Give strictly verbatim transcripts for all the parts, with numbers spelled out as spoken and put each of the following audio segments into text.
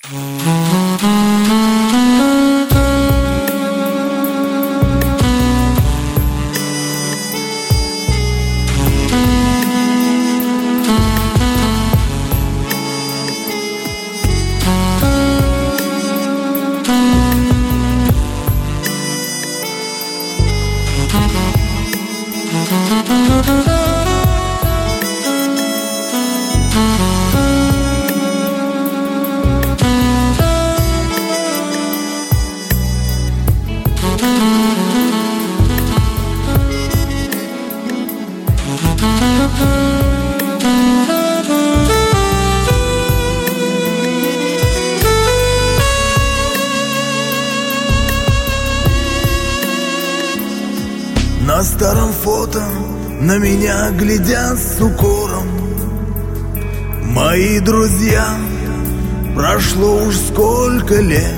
На старом фото на меня глядят с укором мои друзья. Прошло уж сколько лет.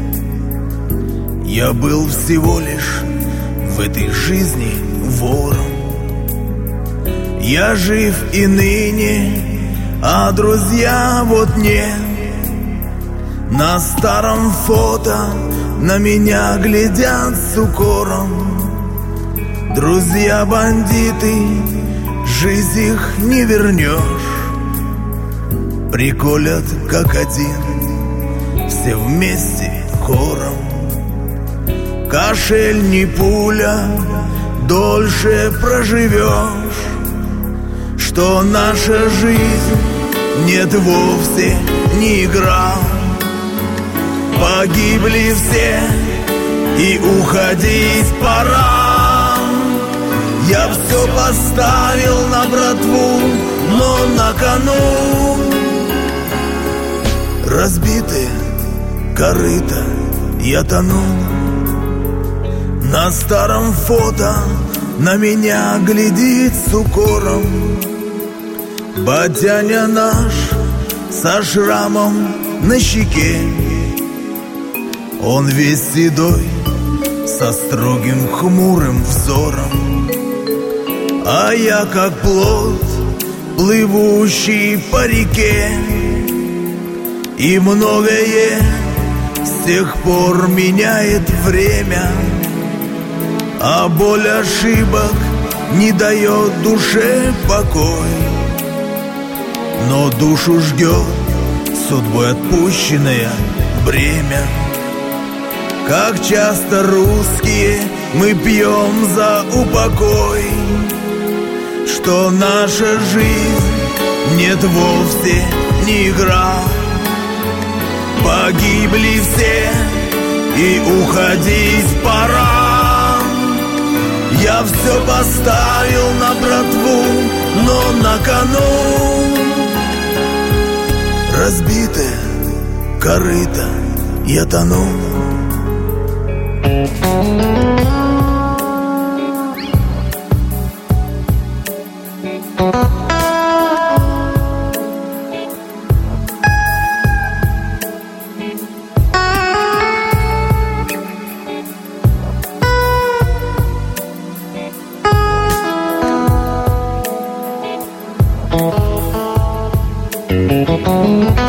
Я был всего лишь в этой жизни вором. Я жив и ныне, а друзья вот нет. На старом фото на меня глядят с укором друзья бандиты, жизнь их не вернешь. Приколят как один, все вместе хором. Кашель не пуля, дольше проживешь. Что наша жизнь нет вовсе не игра. Погибли все и уходить пора. Я все поставил на братву, но на кону разбитые корыто я тону. На старом фото на меня глядит с укором батяня наш со шрамом на щеке. Он весь седой, со строгим хмурым взором, а я как плот, плывущий по реке. И многое с тех пор меняет время, а боль ошибок не дает душе покой. Но душу ждет судьбой отпущенное бремя. Как часто русские мы пьем за упокой, что наша жизнь нет вовсе не игра. Погибли все и уходить пора. Я все поставил на братву, но на кону разбитое корыто я тону. Thank you.